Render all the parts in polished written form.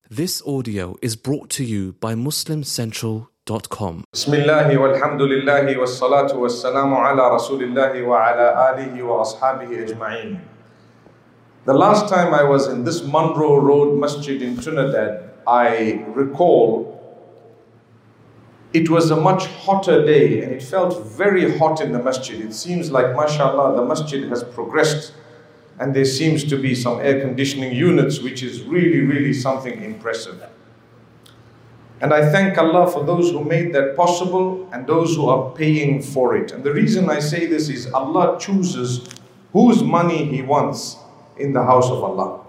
This audio is brought to you by MuslimCentral.com. Bismillah walhamdulillah wassalatu wassalamu ala rasulillah wa ala alihi wa ashabihi ajma'in. The last time I was in this Monroe Road Masjid in Trinidad, I recall it was a much hotter day and it felt very hot in the masjid. It seems like, mashallah, the masjid has progressed and there seems to be some air conditioning units, which is really something impressive. And I thank Allah for those who made that possible and those who are paying for it. And the reason I say this is Allah chooses whose money He wants in the house of Allah.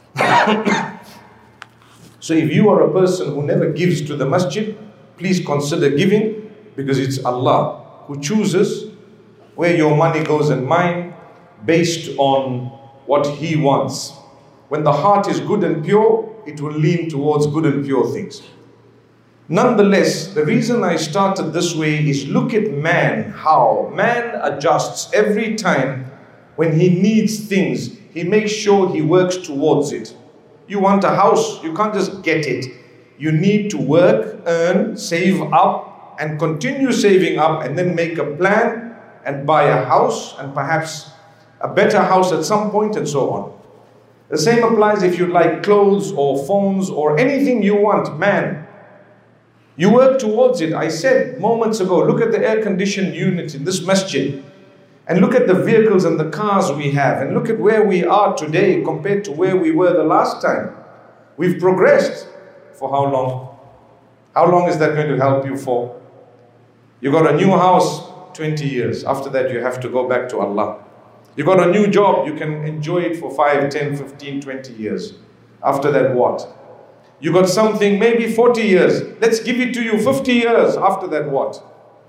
So if you are a person who never gives to the masjid, please consider giving, because it's Allah who chooses where your money goes and mine based on what He wants. When the heart is good and pure, it will lean towards good and pure things. Nonetheless, the reason I started this way is look at man, how man adjusts every time when he needs things. He makes sure he works towards it. You want a house, you can't just get it. You need to work, earn, save up, and continue saving up, and then make a plan and buy a house, and perhaps a better house at some point, and so on. The same applies if you like clothes or phones or anything you want, man. You work towards it. I said moments ago, look at the air-conditioned unit in this masjid, and look at the vehicles and the cars we have, and look at where we are today compared to where we were the last time. We've progressed. For how long? How long is that going to help you for? You got a new house, 20 years. After that, you have to go back to Allah. You got a new job, you can enjoy it for 5, 10, 15, 20 years. After that, what? You got something, maybe 40 years. Let's give it to you, 50 years. After that, what?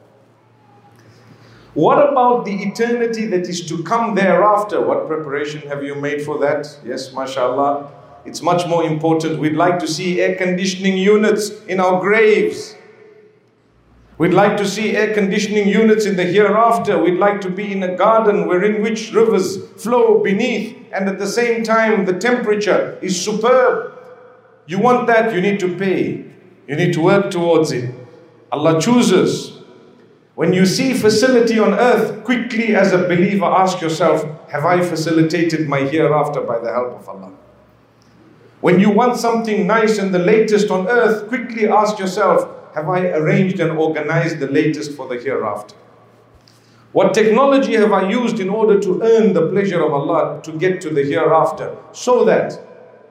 What about the eternity that is to come thereafter? What preparation have you made for that? Yes, mashallah. It's much more important. We'd like to see air conditioning units in our graves. We'd like to see air conditioning units in the hereafter. We'd like to be in a garden wherein which rivers flow beneath, and at the same time the temperature is superb. You want that, you need to pay. You need to work towards it. Allah chooses. When you see facility on earth, quickly as a believer ask yourself, have I facilitated my hereafter by the help of Allah? When you want something nice and the latest on earth, quickly ask yourself, have I arranged and organized the latest for the hereafter? What technology have I used in order to earn the pleasure of Allah to get to the hereafter, so that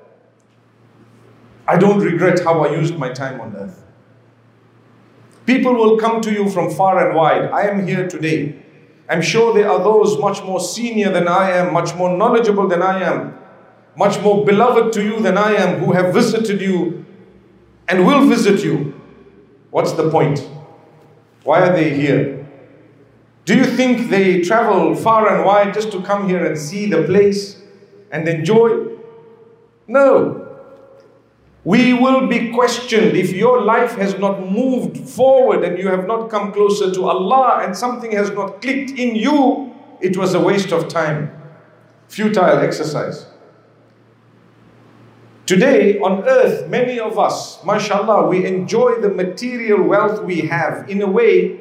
I don't regret how I used my time on earth? People will come to you from far and wide. I am here today. I'm sure there are those much more senior than I am, much more knowledgeable than I am, much more beloved to you than I am, who have visited you and will visit you. What's the point? Why are they here? Do you think they travel far and wide just to come here and see the place and enjoy? No. We will be questioned if your life has not moved forward and you have not come closer to Allah and something has not clicked in you. It was a waste of time. Futile exercise. Today on earth, many of us, mashallah, we enjoy the material wealth we have in a way,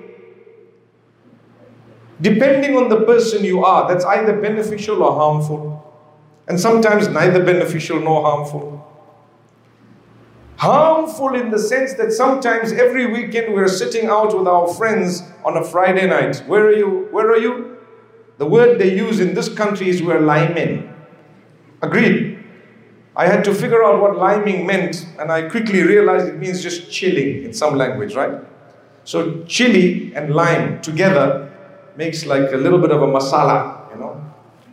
depending on the person you are, that's either beneficial or harmful. And sometimes neither beneficial nor harmful. Harmful in the sense that sometimes every weekend we're sitting out with our friends on a Friday night. Where are you? Where are you? The word they use in this country is we're liming. Agreed? I had to figure out what liming meant, and I quickly realized it means just chilling in some language, right? So chili and lime together makes like a little bit of a masala, you know.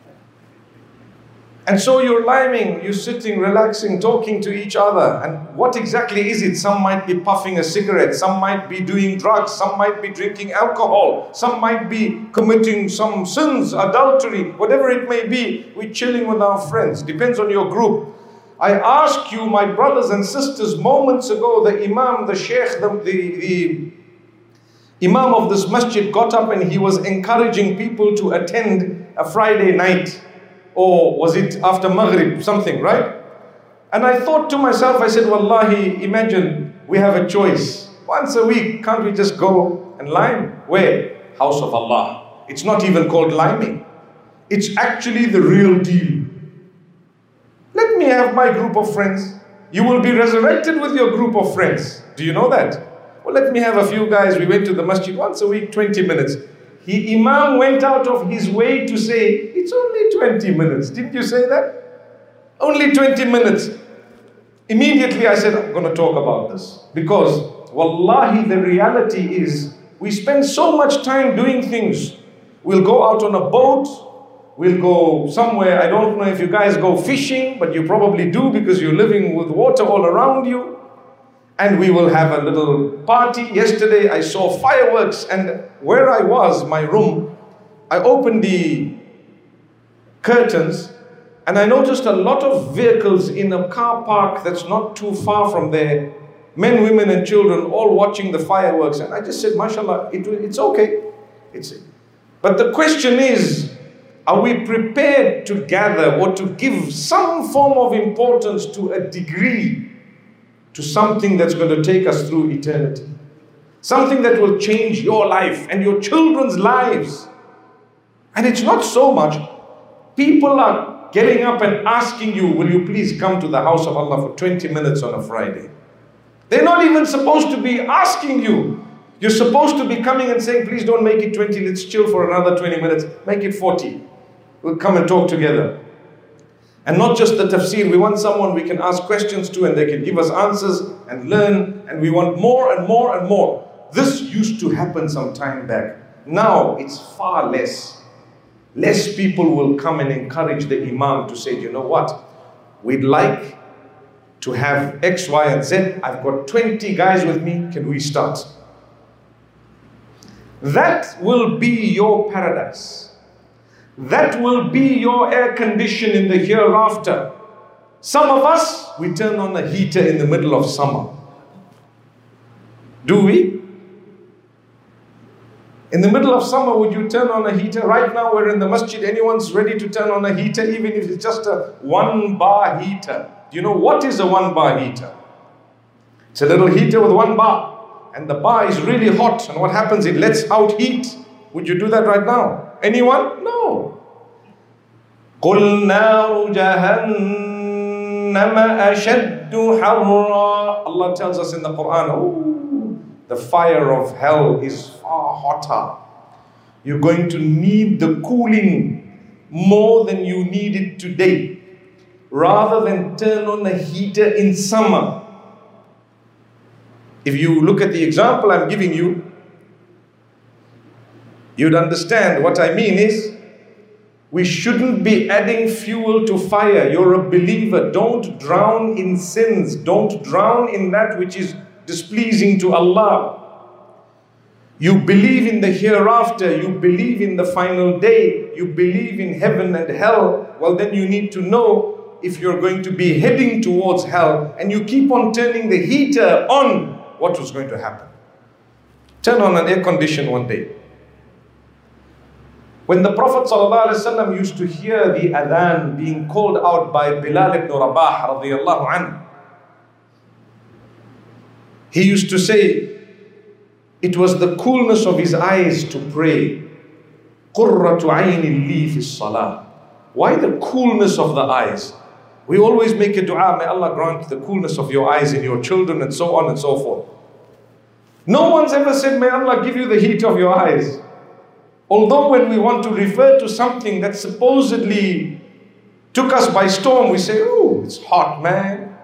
And so you're liming, you're sitting, relaxing, talking to each other. And what exactly is it? Some might be puffing a cigarette, some might be doing drugs, some might be drinking alcohol, some might be committing some sins, adultery, whatever it may be. We're chilling with our friends, depends on your group. I ask you, my brothers and sisters, moments ago, the Imam, the Sheikh, the Imam of this masjid got up and he was encouraging people to attend a Friday night, or was it after Maghrib, something, right? And I thought to myself, I said, Wallahi, imagine we have a choice. Once a week, can't we just go and lime? Where? House of Allah. It's not even called liming. It's actually the real deal. Let me have my group of friends. You will be resurrected with your group of friends. Do you know that? Well, let me have a few guys. We went to the masjid once a week, 20 minutes. Imam went out of his way to say, it's only 20 minutes. Didn't you say that? Only 20 minutes. Immediately I said, I'm going to talk about this. Because, wallahi, the reality is, we spend so much time doing things. We'll go out on a boat. We'll go somewhere. I don't know if you guys go fishing, but you probably do because you're living with water all around you. And we will have a little party. Yesterday I saw fireworks, and where I was, my room, I opened the curtains and I noticed a lot of vehicles in a car park that's not too far from there. Men, women and children all watching the fireworks. And I just said, mashallah, it's okay. But the question is, are we prepared to gather or to give some form of importance to a degree to something that's going to take us through eternity? Something that will change your life and your children's lives. And it's not so much. People are getting up and asking you, will you please come to the house of Allah for 20 minutes on a Friday? They're not even supposed to be asking you. You're supposed to be coming and saying, please don't make it 20, let's chill for another 20 minutes. Make it 40. We'll come and talk together. And not just the tafsir, we want someone we can ask questions to and they can give us answers and learn, and we want more and more and more. This used to happen some time back. Now it's far less. Less people will come and encourage the imam to say, you know what, we'd like to have X, Y, and Z. I've got 20 guys with me, can we start? That will be your paradise. That will be your air condition in the hereafter. Some of us, we turn on a heater in the middle of summer. Do we? In the middle of summer, would you turn on a heater? Right now, we're in the masjid. Anyone's ready to turn on a heater, even if it's just a 1-bar heater. Do you know what is a 1-bar heater? It's a little heater with 1 bar. And the bar is really hot. And what happens? It lets out heat. Would you do that right now? Anyone? No. قُلْ نَارُ جَهَنَّمَ أَشَدُّ حَرًّا. Allah tells us in the Quran, the fire of hell is far hotter. You're going to need the cooling more than you need it today. Rather than turn on a heater in summer. If you look at the example I'm giving you, you'd understand what I mean is, we shouldn't be adding fuel to fire. You're a believer. Don't drown in sins. Don't drown in that which is displeasing to Allah. You believe in the hereafter. You believe in the final day. You believe in heaven and hell. Well, then you need to know if you're going to be heading towards hell and you keep on turning the heater on, what was going to happen? Turn on an air condition one day. When the Prophet ﷺ used to hear the adhan being called out by Bilal ibn Rabah radiyallahu anhu, he used to say, it was the coolness of his eyes to pray. قُرَّةُ عَيْنِ لِي فِي الصَّلَاةِ. Why the coolness of the eyes? We always make a dua, may Allah grant the coolness of your eyes in your children and so on and so forth. No one's ever said, may Allah give you the heat of your eyes. Although when we want to refer to something that supposedly took us by storm, we say, oh, it's hot, man.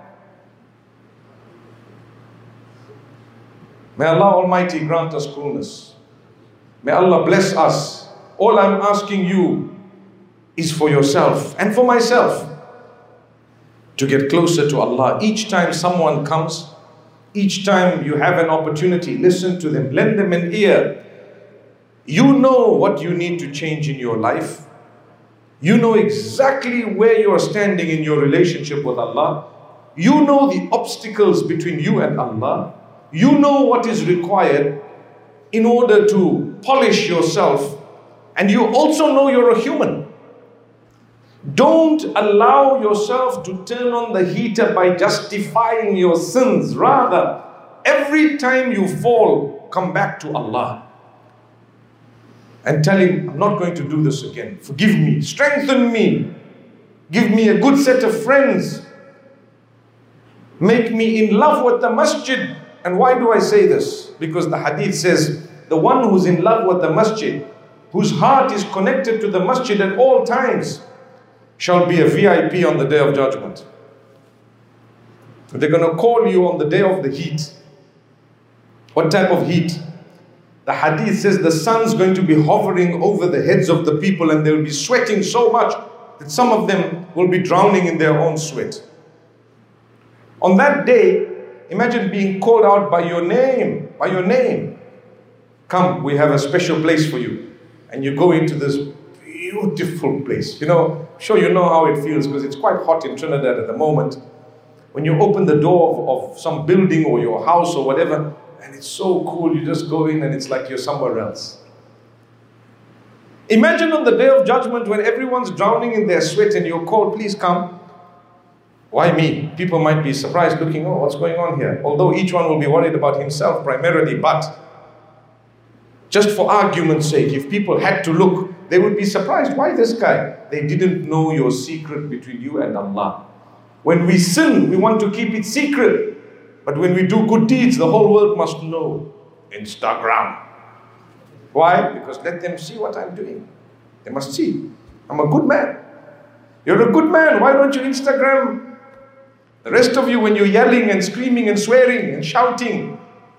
May Allah Almighty grant us coolness. May Allah bless us. All I'm asking you is for yourself and for myself to get closer to Allah. Each time someone comes, each time you have an opportunity, listen to them, lend them an ear. You know what you need to change in your life. You know exactly where you are standing in your relationship with Allah. You know the obstacles between you and Allah. You know what is required in order to polish yourself. And you also know you're a human. Don't allow yourself to turn on the heater by justifying your sins. Rather, every time you fall, come back to Allah and tell Him, I'm not going to do this again. Forgive me, strengthen me, give me a good set of friends, make me in love with the masjid. And why do I say this? Because the hadith says, the one who's in love with the masjid, whose heart is connected to the masjid at all times, shall be a VIP on the day of judgment. They're going to call you on the day of the heat. What type of heat? The hadith says the sun's going to be hovering over the heads of the people, and they'll be sweating so much that some of them will be drowning in their own sweat. On that day, imagine being called out by your name, Come, we have a special place for you. And you go into this beautiful place. I'm sure you know how it feels, because it's quite hot in Trinidad at the moment. When you open the door of some building or your house or whatever, and it's so cool, you just go in and it's like you're somewhere else. Imagine on the day of judgment when everyone's drowning in their sweat and you're called, please come. Why me? People might be surprised looking, oh, what's going on here? Although each one will be worried about himself primarily, but just for argument's sake, if people had to look, they would be surprised. Why this guy? They didn't know your secret between you and Allah. When we sin, we want to keep it secret. But when we do good deeds, the whole world must know. Instagram. Why? Because let them see what I'm doing. They must see. I'm a good man. You're a good man. Why don't you Instagram? The rest of you, when you're yelling and screaming and swearing and shouting,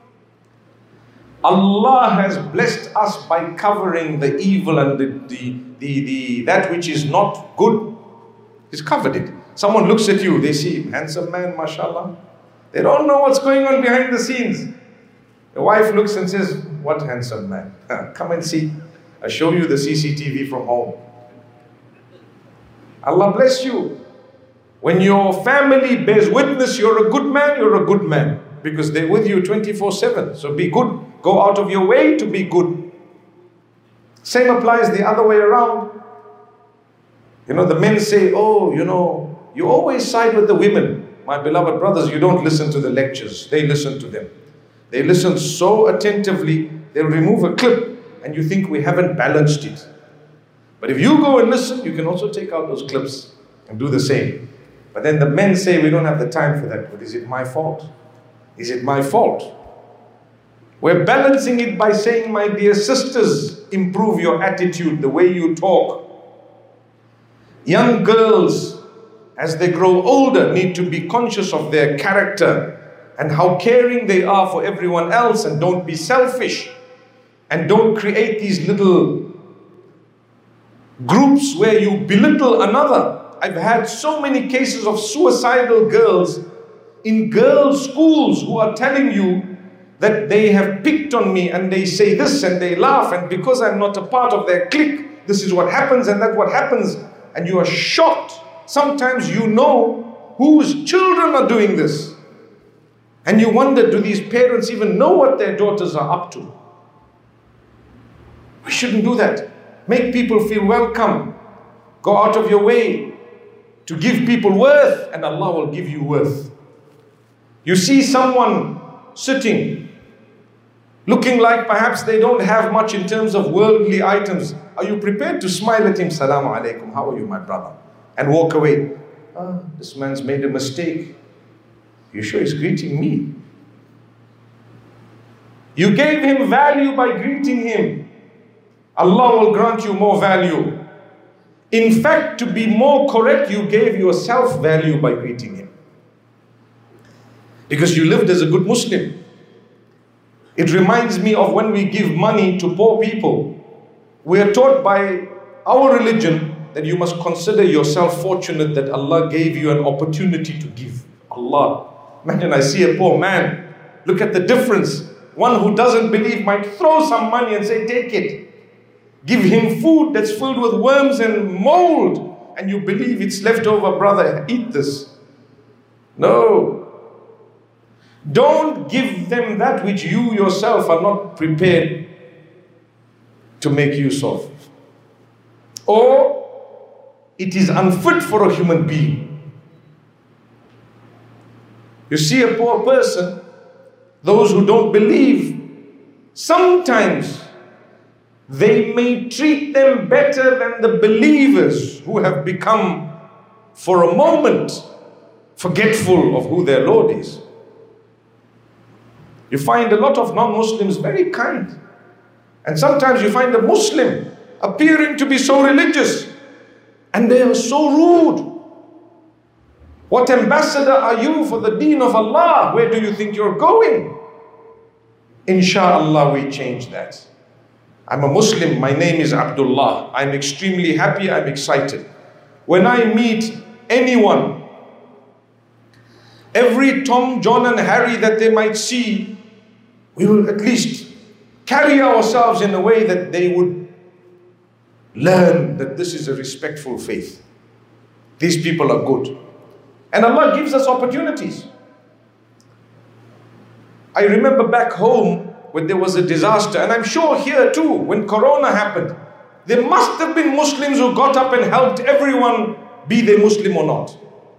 Allah has blessed us by covering the evil and the that which is not good. He's covered it. Someone looks at you, they see, handsome man, mashallah. They don't know what's going on behind the scenes. The wife looks and says, what handsome man? Come and see. I'll show you the CCTV from home. Allah bless you. When your family bears witness you're a good man, you're a good man. Because they're with you 24/7. So be good. Go out of your way to be good. Same applies the other way around. The men say, oh, you always side with the women. My beloved brothers, you don't listen to the lectures. They listen to them. They listen so attentively, they'll remove a clip and you think we haven't balanced it. But if you go and listen, you can also take out those clips and do the same. But then the men say, we don't have the time for that. But is it my fault? Is it my fault? We're balancing it by saying, my dear sisters, improve your attitude, the way you talk. Young girls, as they grow older, need to be conscious of their character and how caring they are for everyone else, and don't be selfish. And don't create these little groups where you belittle another. I've had so many cases of suicidal girls in girls' schools who are telling you that they have picked on me, and they say this and they laugh, and because I'm not a part of their clique, this is what happens and that's what happens. And you are shocked. Sometimes you know whose children are doing this. And you wonder, do these parents even know what their daughters are up to? We shouldn't do that. Make people feel welcome. Go out of your way to give people worth, and Allah will give you worth. You see someone sitting, looking like perhaps they don't have much in terms of worldly items. Are you prepared to smile at him? Salaamu Alaikum, how are you, my brother? And walk away. This man's made a mistake. You sure he's greeting me? You gave him value by greeting him. Allah will grant you more value. In fact, to be more correct, you gave yourself value by greeting him. Because you lived as a good Muslim. It reminds me of when we give money to poor people. We are taught by our religion that you must consider yourself fortunate that Allah gave you an opportunity to give. Allah. Imagine I see a poor man. Look at the difference. One who doesn't believe might throw some money and say, take it. Give him food that's filled with worms and mold, and you believe it's leftover, brother, eat this. No. Don't give them that which you yourself are not prepared to make use of. Or, it is unfit for a human being. You see a poor person, those who don't believe, sometimes they may treat them better than the believers who have become, for a moment, forgetful of who their Lord is. You find a lot of non-Muslims very kind. And sometimes you find a Muslim appearing to be so religious, and they are so rude. What ambassador are you for the deen of Allah? Where do you think you're going? Inshallah, we change that. I'm a Muslim, my name is Abdullah. I'm extremely happy, I'm excited. When I meet anyone, every Tom, John and Harry that they might see, we will at least carry ourselves in a way that they would learn that this is a respectful faith. These people are good. And Allah gives us opportunities. I remember back home when there was a disaster, and I'm sure here too, when Corona happened, there must have been Muslims who got up and helped everyone, be they Muslim or not.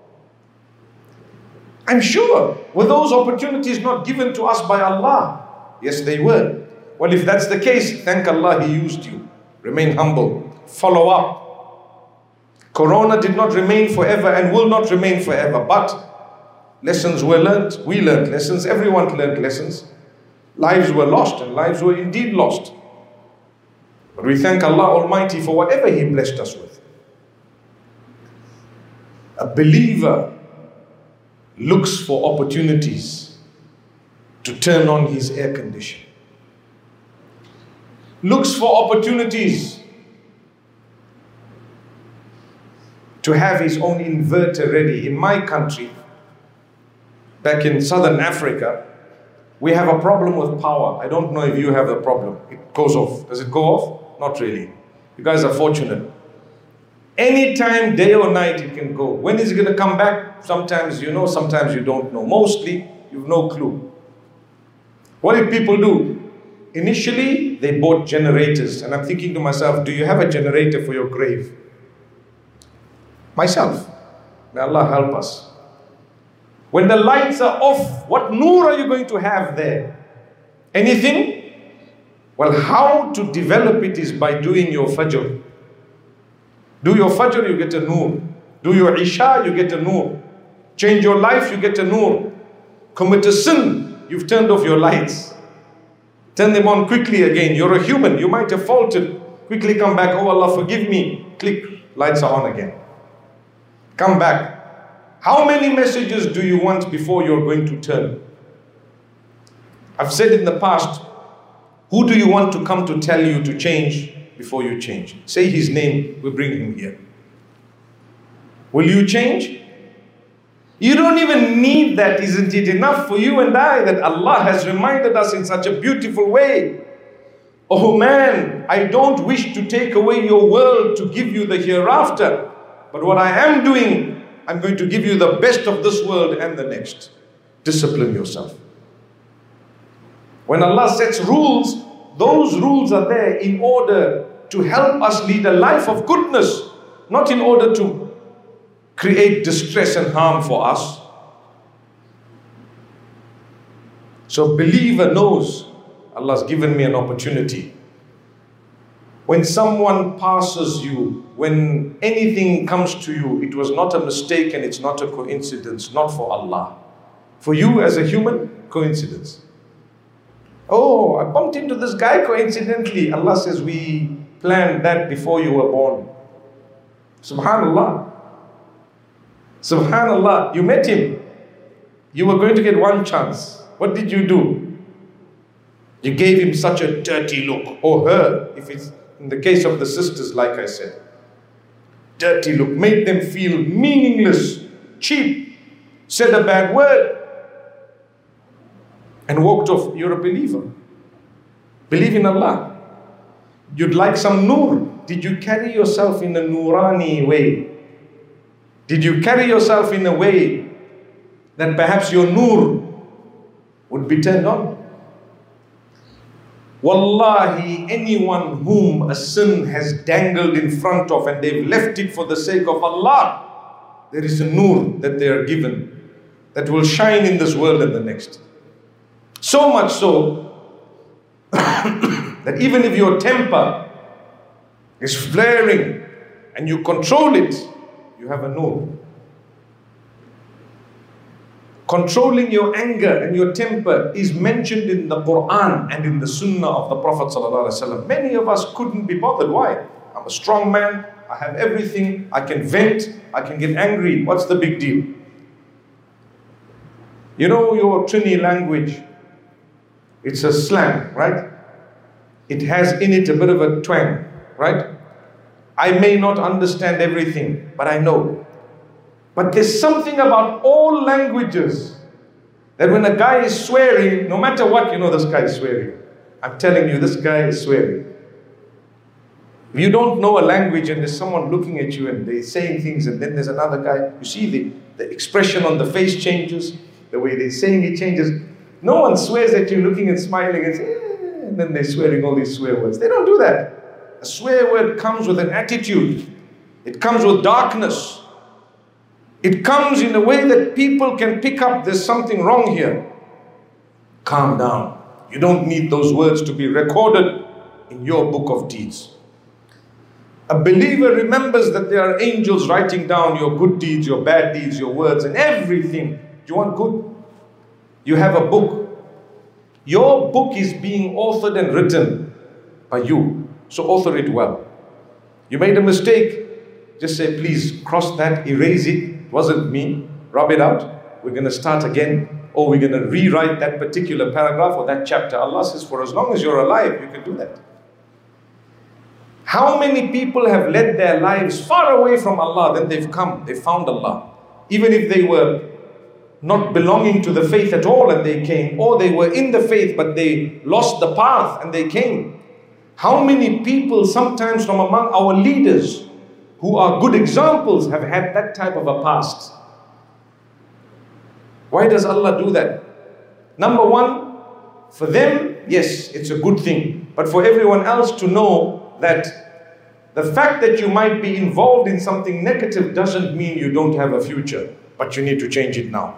I'm sure. Were those opportunities not given to us by Allah? Yes, they were. Well, if that's the case, thank Allah He used you. Remain humble. Follow up. Corona did not remain forever and will not remain forever, but lessons were learnt. We learned lessons. Everyone learned lessons. Lives were lost, and lives were indeed lost. But we thank Allah Almighty for whatever He blessed us with. A believer looks for opportunities to turn on his air conditioner. Looks for opportunities to have his own inverter ready. In my country, back in southern Africa, we have a problem with power. I don't know if you have the problem. It goes off. Does it go off? Not really. You guys are fortunate. Anytime, day or night, it can go. When is it going to come back? Sometimes you know, sometimes you don't know. Mostly, you have no clue. What did people do? Initially, they bought generators. And I'm thinking to myself, do you have a generator for your grave? Myself. May Allah help us. When the lights are off, what nur are you going to have there? Anything? Well, how to develop it is by doing your fajr. Do your fajr, you get a nur. Do your isha, you get a nur. Change your life, you get a nur. Commit a sin, you've turned off your lights. Turn them on quickly again. You're a human, you might have faltered. Quickly come back, oh Allah forgive me. Click, lights are on again. Come back. How many messages do you want before you're going to turn? I've said in the past, who do you want to come to tell you to change before you change? Say his name, we bring him here. Will you change? You don't even need that. Isn't it enough for you and I that Allah has reminded us in such a beautiful way? Oh man, I don't wish to take away your world to give you the hereafter. But what I am doing, I'm going to give you the best of this world and the next. Discipline yourself. When Allah sets rules, those rules are there in order to help us lead a life of goodness, not in order to create distress and harm for us. So believer knows Allah's given me an opportunity. When someone passes you, when anything comes to you, it was not a mistake and it's not a coincidence, not for Allah. For you as a human, coincidence. Oh, I bumped into this guy coincidentally. Allah says we planned that before you were born. Subhanallah. Subhanallah. You met him. You were going to get one chance. What did you do? You gave him such a dirty look. Or her, if it's in the case of the sisters, like I said. Dirty look. Made them feel meaningless, cheap. Said a bad word. And walked off. You're a believer. Believe in Allah. You'd like some nur. Did you carry yourself in a nurani way? Did you carry yourself in a way that perhaps your nur would be turned on? Wallahi, anyone whom a sin has dangled in front of and they've left it for the sake of Allah, there is a nur that they are given that will shine in this world and the next. So much so that even if your temper is flaring and you control it, you have a nur. Controlling your anger and your temper is mentioned in the Quran and in the Sunnah of the Prophet ﷺ. Many of us couldn't be bothered. Why? I'm a strong man, I have everything, I can vent, I can get angry. What's the big deal? You know your Trini language, it's a slang, right? It has in it a bit of a twang, right? I may not understand everything, but I know. But there's something about all languages that when a guy is swearing, no matter what, you know this guy is swearing. I'm telling you, this guy is swearing. If you don't know a language and there's someone looking at you and they're saying things and then there's another guy, you see the expression on the face changes, the way they're saying it changes. No one swears at you looking and smiling and then they're swearing all these swear words. They don't do that. A swear word comes with an attitude. It comes with darkness. It comes in a way that people can pick up there's something wrong here. Calm down. You don't need those words to be recorded in your book of deeds. A believer remembers that there are angels writing down your good deeds, your bad deeds, your words and everything. Do you want good? You have a book. Your book is being authored and written by you. So author it well. You made a mistake, just say, please cross that, erase it. It wasn't me. Rub it out. We're going to start again. Or we're going to rewrite that particular paragraph or that chapter. Allah says, for as long as you're alive, you can do that. How many people have led their lives far away from Allah, then they've come, they found Allah. Even if they were not belonging to the faith at all and they came, or they were in the faith but they lost the path and they came. How many people sometimes from among our leaders who are good examples have had that type of a past? Why does Allah do that? Number one, for them, yes, it's a good thing. But for everyone else to know that the fact that you might be involved in something negative doesn't mean you don't have a future, but you need to change it now.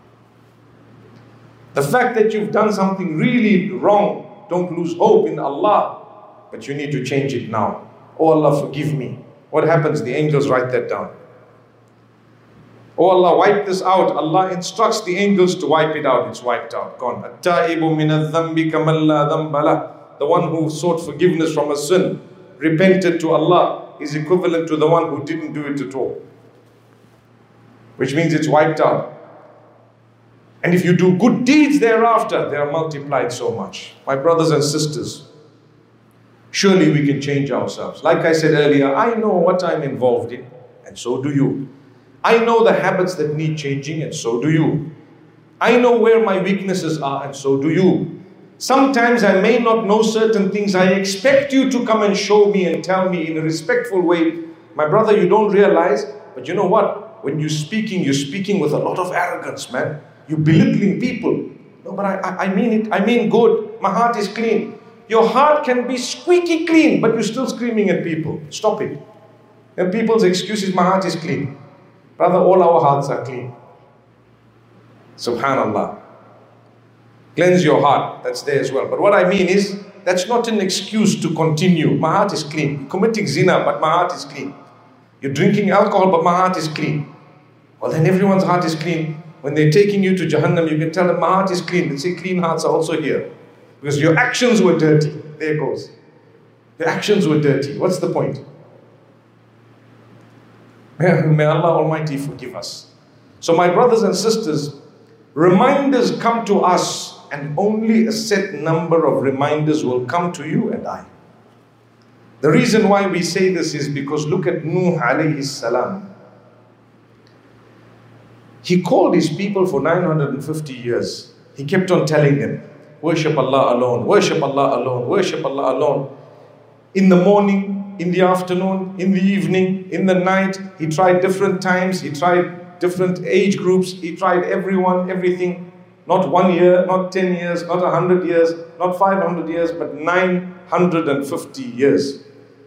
The fact that you've done something really wrong, don't lose hope in Allah, but you need to change it now. Oh Allah, forgive me. What happens? The angels write that down. Oh Allah, wipe this out. Allah instructs the angels to wipe it out. It's wiped out, gone. At-ta'ibu min adh-dhanbi kaman la dhanba lah. The one who sought forgiveness from a sin, repented to Allah, is equivalent to the one who didn't do it at all. Which means it's wiped out. And if you do good deeds thereafter, they are multiplied so much. My brothers and sisters, surely we can change ourselves. Like I said earlier, I know what I'm involved in, and so do you. I know the habits that need changing, and so do you. I know where my weaknesses are, and so do you. Sometimes I may not know certain things. I expect you to come and show me and tell me in a respectful way. My brother, you don't realize, but you know what? When you're speaking with a lot of arrogance, man. You're belittling people. No, but I mean it. I mean good. My heart is clean. Your heart can be squeaky clean, but you're still screaming at people. Stop it. And people's excuse is, my heart is clean. Brother, all our hearts are clean. Subhanallah. Cleanse your heart. That's there as well. But what I mean is, that's not an excuse to continue. My heart is clean. You're committing zina, but my heart is clean. You're drinking alcohol, but my heart is clean. Well, then everyone's heart is clean. When they're taking you to Jahannam, you can tell them, my heart is clean. They say, clean hearts are also here. Because your actions were dirty. There it goes. Your actions were dirty. What's the point? May Allah Almighty forgive us. So my brothers and sisters, reminders come to us, and only a set number of reminders will come to you and I. The reason why we say this is because look at Nuh alayhi salam. He called his people for 950 years. He kept on telling them, worship Allah alone, worship Allah alone, worship Allah alone. In the morning, in the afternoon, in the evening, in the night, he tried different times, he tried different age groups, he tried everyone, everything. Not 1 year, not 10 years, not 100 years, not 500 years, but 950 years.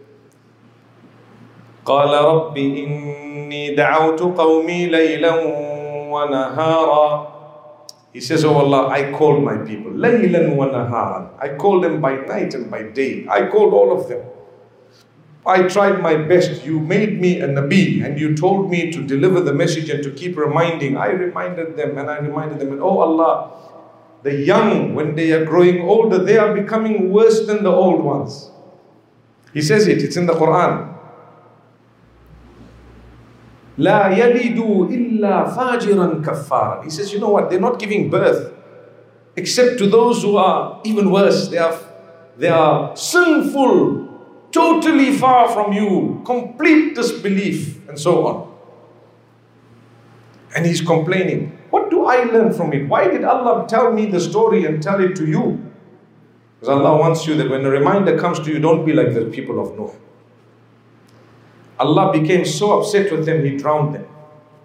قال رب إني دعوت قومي ليلا ونهارا. He says, oh Allah, I called my people. ليلا ونهارا. I called them by night and by day. I called all of them. I tried my best. You made me a Nabi and you told me to deliver the message and to keep reminding. I reminded them and I reminded them. And oh Allah, the young, when they are growing older, they are becoming worse than the old ones. He says it's in the Quran. لا يلدوا إلا فاجرا كفارا. He says, you know what? They're not giving birth except to those who are even worse. They are sinful, totally far from you, complete disbelief, and so on. And he's complaining. What do I learn from it? Why did Allah tell me the story and tell it to you? Because Allah wants you that when a reminder comes to you, don't be like the people of Nuh. Allah became so upset with them, He drowned them.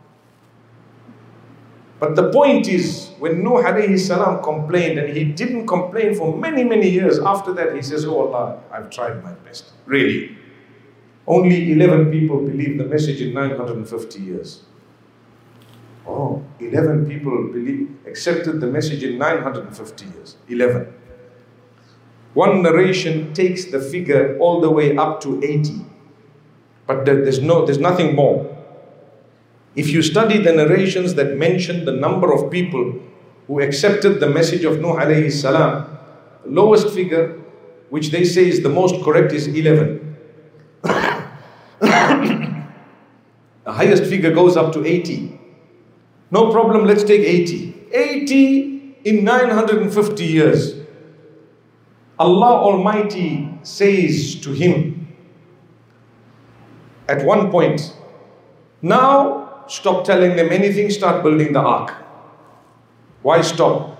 But the point is, when Nuh alayhi salam complained, and he didn't complain for many, many years, after that he says, oh Allah, I've tried my best. Really. Only 11 people believed the message in 950 years. Oh, 11 people accepted the message in 950 years. 11. One narration takes the figure all the way up to 80. But there's nothing more. If you study the narrations that mention the number of people who accepted the message of Nuh alayhi salam, the lowest figure, which they say is the most correct, is 11. The highest figure goes up to 80. No problem, let's take 80. 80 in 950 years. Allah Almighty says to him, at one point, now stop telling them anything, start building the ark. Why stop?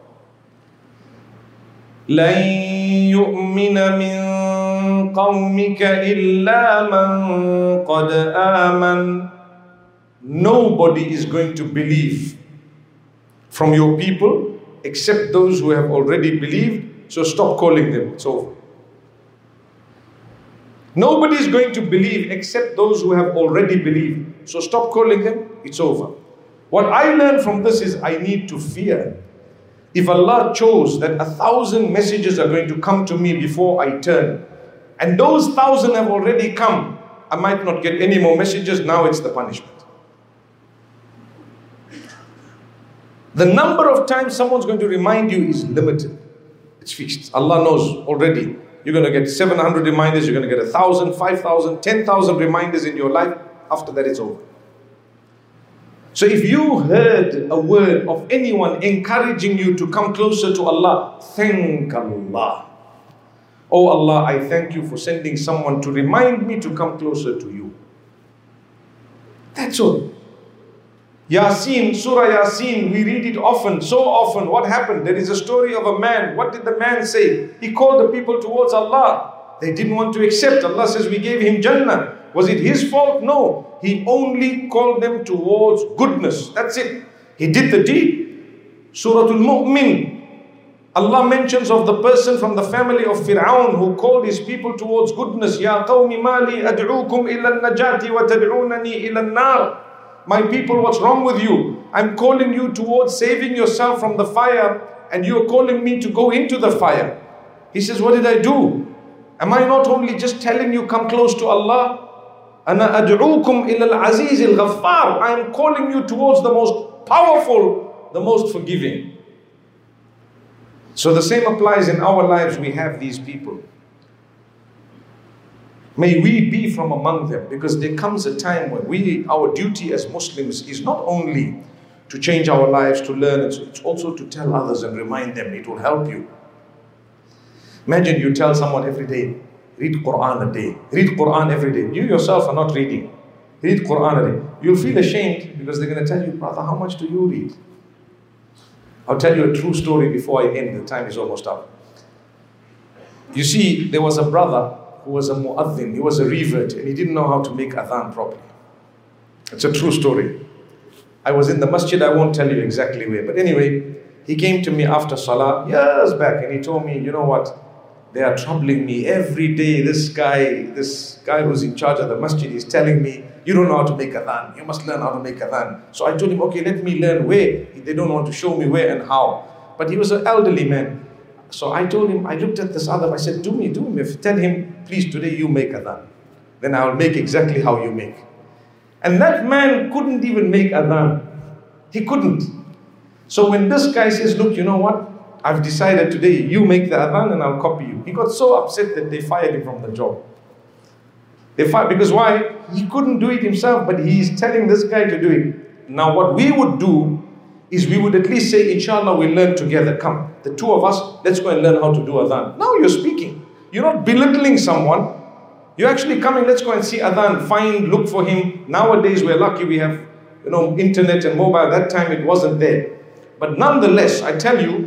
لَن يُؤْمِنَ مِن قَوْمِكَ إِلَّا مَن قَدْ آمَنَ. Nobody is going to believe from your people except those who have already believed, so stop calling them, it's over. Nobody is going to believe except those who have already believed. So stop calling them, it's over. What I learned from this is I need to fear. If Allah chose that 1,000 messages are going to come to me before I turn, and those 1,000 have already come, I might not get any more messages, now it's the punishment. The number of times someone's going to remind you is limited. It's fixed. Allah knows already. You're going to get 700 reminders, you're going to get 1,000, 5,000, 10,000 reminders in your life. After that, it's over. So if you heard a word of anyone encouraging you to come closer to Allah, thank Allah. Oh Allah, I thank you for sending someone to remind me to come closer to you. That's all. Yasin, Surah Yasin, we read it often, so often. What happened? There is a story of a man. What did the man say? He called the people towards Allah. They didn't want to accept. Allah says we gave him Jannah. Was it his fault? No. He only called them towards goodness. That's it. He did the deed. Surah Al-Mu'min. Allah mentions of the person from the family of Fir'aun who called his people towards goodness. Ya qawmi mali ad'ukum ila al-najati wa tad'unani ila al-nar. My people, what's wrong with you? I'm calling you towards saving yourself from the fire, and you're calling me to go into the fire. He says, what did I do? Am I not only just telling you come close to Allah? Ana ad'ukum ila al-aziz al-ghaffar. I am calling you towards the most powerful, the most forgiving. So the same applies in our lives. We have these people. May we be from among them, because there comes a time when our duty as Muslims is not only to change our lives, to learn, it's also to tell others and remind them. It will help you. Imagine you tell someone every day, read Quran a day, read Quran every day. You yourself are not reading. Read Quran a day. You'll feel ashamed because they're going to tell you, brother, how much do you read? I'll tell you a true story before I end. The time is almost up. You see, there was a brother who was a mu'adhin, he was a revert, and he didn't know how to make adhan properly. It's a true story. I was in the masjid, I won't tell you exactly where, but anyway, He came to me after Salah years back and he told me, you know what? They are troubling me every day. This guy who's in charge of the masjid is telling me, you don't know how to make adhan. You must learn how to make adhan. So I told him, okay, let me learn where. They don't want to show me where and how. But he was an elderly man. So I told him, I looked at this other, I said, do me. Tell him, please, today you make adhan. Then I will make exactly how you make. And that man couldn't even make adhan. He couldn't. So when this guy says, look, you know what? I've decided today, you make the adhan and I'll copy you. He got so upset that they fired him from the job. They fired, because why? He couldn't do it himself, but he's telling this guy to do it. Now what we would do is we would at least say, inshallah, we'll learn together. Come, the two of us, let's go and learn how to do adhan. Now you're speaking. You're not belittling someone. You're actually coming, let's go and see adhan, look for him. Nowadays we're lucky we have, internet and mobile. That time it wasn't there. But nonetheless, I tell you,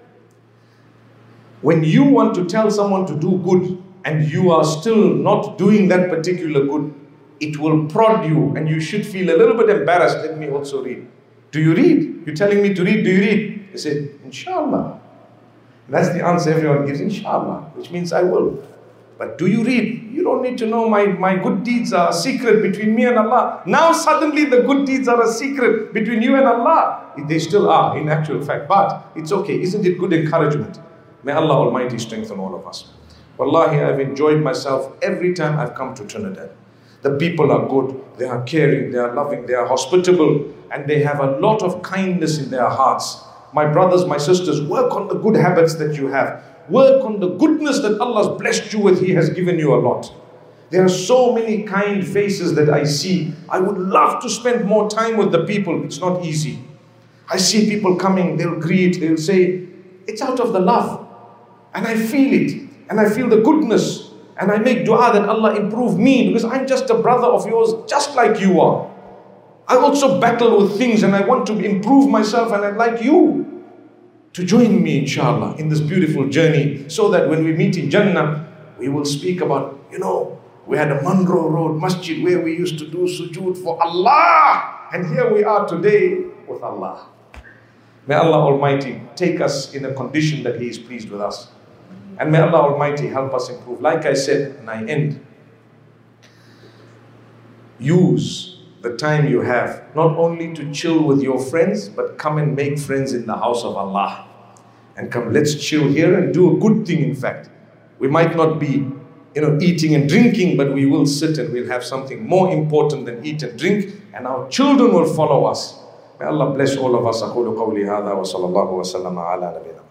when you want to tell someone to do good and you are still not doing that particular good, it will prod you and you should feel a little bit embarrassed. Let me also read. Do you read? You're telling me to read, do you read? I said, inshallah. That's the answer everyone gives, inshallah, which means I will. But do you read? You don't need to know my good deeds are a secret between me and Allah. Now suddenly the good deeds are a secret between you and Allah. They still are in actual fact, but it's okay. Isn't it good encouragement? May Allah Almighty strengthen all of us. Wallahi, I've enjoyed myself every time I've come to Trinidad. The people are good, they are caring, they are loving, they are hospitable, and they have a lot of kindness in their hearts. My brothers, my sisters, work on the good habits that you have. Work on the goodness that Allah's blessed you with. He has given you a lot. There are so many kind faces that I see. I would love to spend more time with the people. It's not easy. I see people coming, they'll greet, they'll say, it's out of the love. And I feel it. And I feel the goodness. And I make dua that Allah improve me, because I'm just a brother of yours, just like you are. I also battle with things and I want to improve myself, and I'd like you to join me, inshallah, in this beautiful journey, so that when we meet in Jannah, we will speak about, we had a Monroe Road Masjid where we used to do sujood for Allah. And here we are today with Allah. May Allah Almighty take us in a condition that He is pleased with us. And may Allah Almighty help us improve. Like I said, and I end, use the time you have, not only to chill with your friends, but come and make friends in the house of Allah. And come, let's chill here and do a good thing, in fact. We might not be, eating and drinking, but we will sit and we'll have something more important than eat and drink, and our children will follow us. May Allah bless all of us. أقول قولي هذا وصلى الله وسلم على نبينا.